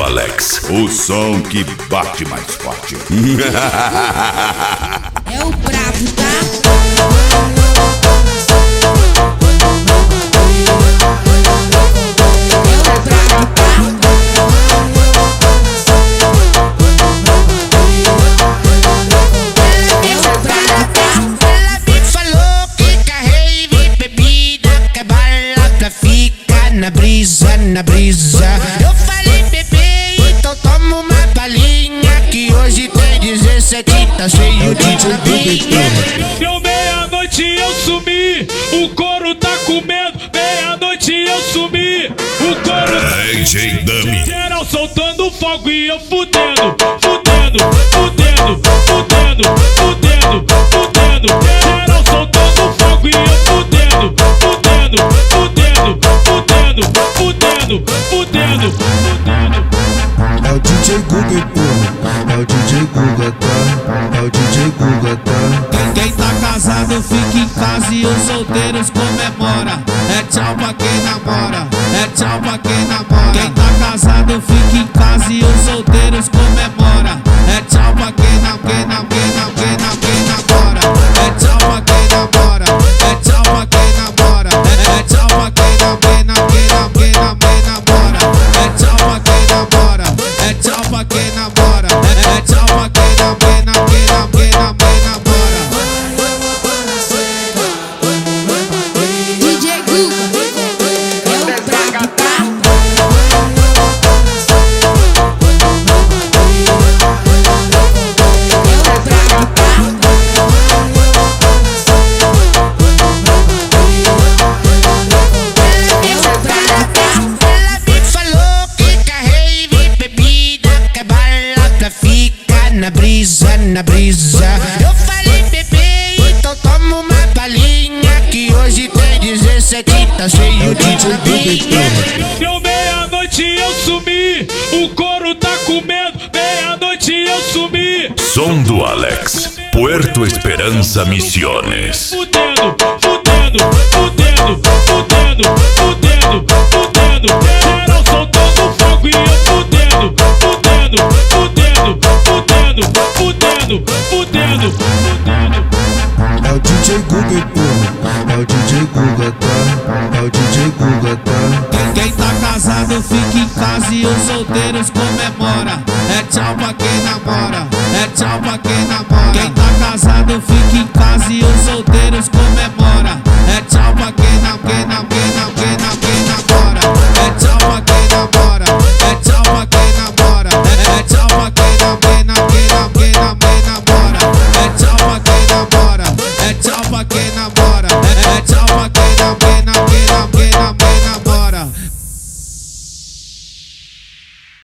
Alex, o som que bate mais forte. É o brabo, tá? Na brisa, eu falei bebê, então toma uma balinha que hoje tem 17, tá cheio de tapinha. Deu meia-noite eu sumi, o couro tá com medo. Meia-noite eu sumi, o couro tá DJ Dummy. geral soltando fogo e eu fudendo, fudendo, fudendo, fudendo, fudendo, fudendo. Geral soltando fogo e eu fudendo, fudendo, fudendo, fudendo, fudendo, fudendo, fudendo. É o DJ Guga, porra. É o DJ Guga, tá? É o DJ Guga, tá? Quem tá casado fica em casa e os solteiros comemora. É tchau pra quem namora, é tchau pra quem namora. Quem tá casado fica em casa e os solteiros comemora. É tchau pra quem namora. É tchau pra quem namora, é tchau pra quem namora. É tchau pra quem namora. É tchau pra quem namora, é tchau pra quem namora. É tchau pra quem namora. DJ Guga, é o brabo, tá? Ela me falou que carrei bebida, que a balada fica na brisa, na brisa. Eu falei bebê, então toma uma balinha que hoje tem 17, tá cheio de tapinha. Deu meia-noite eu sumi, o couro tá com medo. Meia-noite eu sumi. Som do Alex, Puerto Esperança Misiones. Fudendo, fudendo, fudendo, fudendo, fudendo, fudendo. Geral soltando fogo e eu fudendo, fudendo, fudendo, fudendo, fudendo, fudendo, fudendo. É o DJ Guga, porra. É o DJ Guga, tá? É o DJ Guga, tá? Quem tá casado fica em casa e os solteiros comemora. É tchau pra quem namora, é tchau pra quem namora. Quem tá casado fica em casa e os solteiros comemora. É tchau pra quem namora.